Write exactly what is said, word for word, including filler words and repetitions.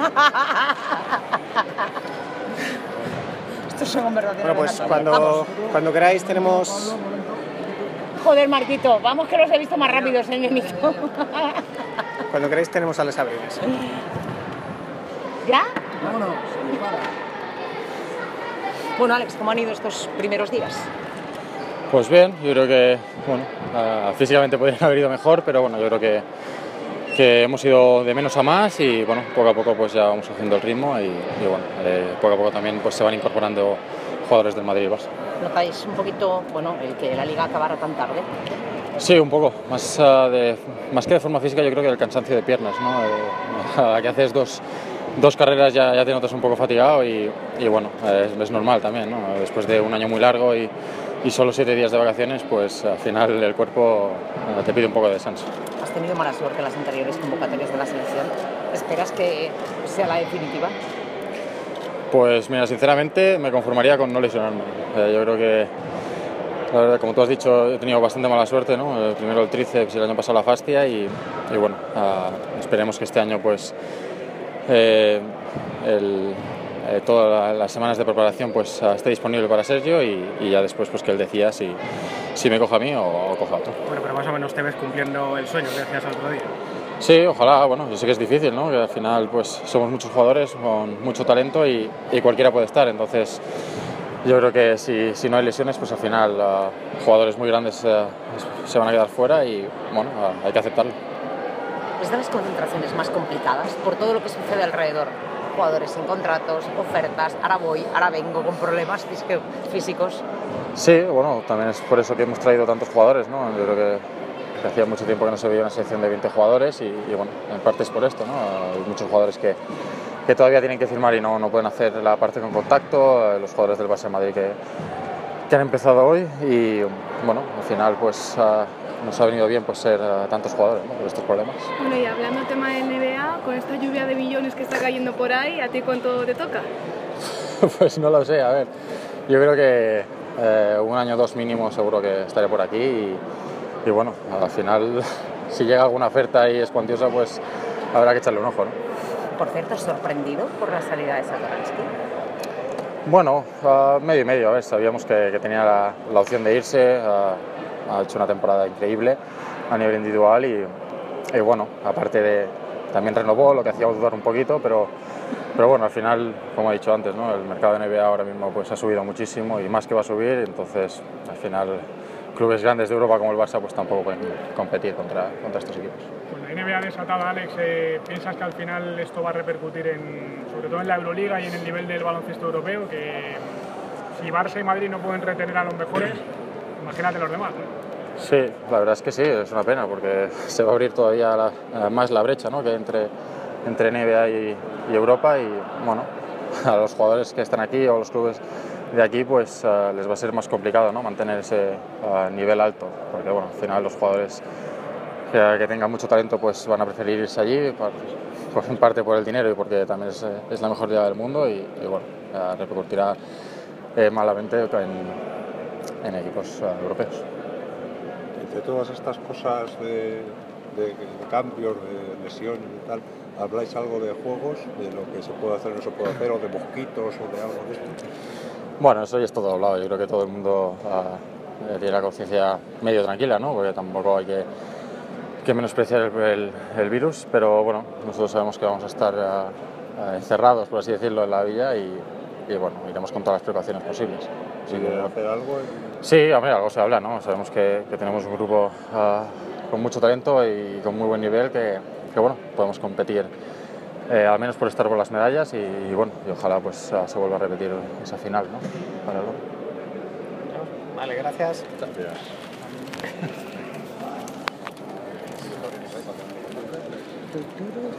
Estos son verdaderos. Bueno, pues cuando, cuando queráis tenemos... Joder, Marquito, vamos que los he visto más rápidos, el nenito. Cuando queráis tenemos a Les Abrines. ¿Ya? Vámonos. Bueno, Alex, ¿cómo han ido estos primeros días? Pues bien, yo creo que, bueno, uh, físicamente podrían haber ido mejor, pero bueno, yo creo que, que hemos ido de menos a más y bueno, poco a poco pues ya vamos haciendo el ritmo y, y bueno, eh, poco a poco también pues se van incorporando jugadores del Madrid y Barça. ¿Notáis un poquito, bueno, el que la liga acabara tan tarde? Sí, un poco, más, uh, de, más que de forma física yo creo que el cansancio de piernas, ¿no? Eh, que haces dos, dos carreras ya, ya te notas un poco fatigado y, y bueno, es, es normal también, ¿no? Después de un año muy largo y, y solo siete días de vacaciones, pues al final el cuerpo uh, te pide un poco de descanso. Has tenido mala suerte en las anteriores convocatorias de la selección. ¿Esperas que sea la definitiva? Pues mira, sinceramente me conformaría con no lesionarme. Eh, yo creo que, la verdad, como tú has dicho, he tenido bastante mala suerte, ¿no? Eh, primero el tríceps y el año pasado la fascia y, y bueno, uh, esperemos que este año pues eh, el, eh, todas las semanas de preparación pues uh, esté disponible para Sergio y, y ya después pues que él decida si, si me coja a mí o, o coja a otro. Bueno, pero más o menos te ves cumpliendo el sueño que decías el otro día. Sí, ojalá, bueno, yo sé que es difícil, ¿no? Que al final pues somos muchos jugadores con mucho talento y, y cualquiera puede estar, entonces yo creo que si, si no hay lesiones pues al final uh, jugadores muy grandes uh, se van a quedar fuera y bueno, uh, hay que aceptarlo. ¿Es de las concentraciones más complicadas por todo lo que sucede alrededor? Jugadores sin contratos, ofertas, ahora voy, ahora vengo con problemas físicos. Sí, bueno, también es por eso que hemos traído tantos jugadores, ¿no? Yo creo que que hacía mucho tiempo que no se veía una selección de veinte jugadores y, y bueno, en parte es por esto, ¿no? Hay muchos jugadores que, que todavía tienen que firmar y no, no pueden hacer la parte con contacto, los jugadores del Barça de Madrid que, que han empezado hoy y bueno, al final pues uh, nos ha venido bien pues ser uh, tantos jugadores, ¿no? Por estos problemas. Bueno, y hablando del tema de N B A, con esta lluvia de millones que está cayendo por ahí, ¿a ti cuánto te toca? Pues no lo sé, a ver, yo creo que eh, un año o dos mínimo seguro que estaré por aquí y Y bueno, al final, si llega alguna oferta y es cuantiosa, pues habrá que echarle un ojo, ¿no? Por cierto, ¿sorprendido por la salida de Satoransky? Bueno, uh, medio y medio, a ver, sabíamos que, que tenía la, la opción de irse, uh, ha hecho una temporada increíble a nivel individual y, y bueno, aparte de, también renovó, lo que hacía dudar un poquito, pero, pero bueno, al final, como he dicho antes, ¿no? El mercado de N B A ahora mismo pues ha subido muchísimo y más que va a subir, entonces al final clubes grandes de Europa como el Barça pues tampoco pueden competir contra, contra estos equipos. Con la N B A desatada, Alex, eh, ¿piensas que al final esto va a repercutir en, sobre todo en la Euroliga y en el nivel del baloncesto europeo? Que si Barça y Madrid no pueden retener a los mejores, imagínate los demás, ¿no? Sí, la verdad es que sí, es una pena porque se va a abrir todavía la, más la brecha, ¿no? Que entre, entre N B A y, y Europa y bueno, a los jugadores que están aquí o los clubes de aquí pues uh, les va a ser más complicado, ¿no? Mantener ese uh, nivel alto, porque bueno, al final los jugadores que, que tengan mucho talento pues van a preferir irse allí, por, por, en parte por el dinero y porque también es, es la mejor liga del mundo y, y bueno, uh, repercutirá eh, malamente en, en equipos uh, europeos. Entre todas estas cosas de, de, de cambios, de lesiones y tal, ¿habláis algo de juegos, de lo que se puede hacer o no se puede hacer, o de mosquitos o de algo de esto? Bueno, eso ya es todo hablado. Yo creo que todo el mundo uh, tiene la conciencia medio tranquila, ¿no? Porque tampoco hay que, que menospreciar el, el, el virus, pero bueno, nosotros sabemos que vamos a estar uh, encerrados, por así decirlo, en la villa y, y bueno, iremos con todas las precauciones posibles. ¿Sí que hacer algo? En... Sí, hombre, algo se habla, ¿no? Sabemos que, que tenemos un grupo uh, con mucho talento y con muy buen nivel que, que bueno, podemos competir. Eh, al menos por estar por las medallas y, y bueno, y ojalá pues uh, se vuelva a repetir esa final, ¿no? Para el... Vale, gracias. Gracias.